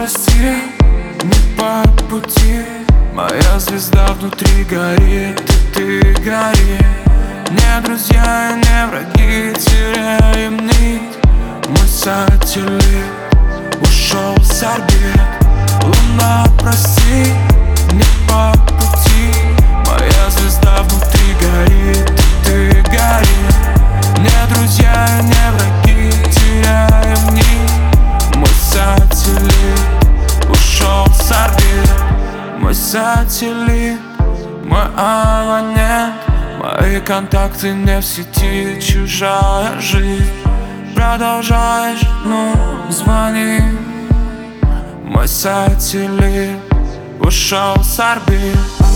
прости, не по пути. Моя звезда внутри горит, и ты гори. Не друзья и не враги, теряем нить. Мой сателлит ушел с орбит. Луна, прости, не по пути. Моя звезда внутри горит, и ты гори. Не друзья и не враги, теряем нить. Мой сателлит ушел с орбит. Мой сателлит, мой абонент. Мои контакты не в сети, чужая жизнь. Продолжаешь, ну, звони. Мой сателлит ушел с орбит.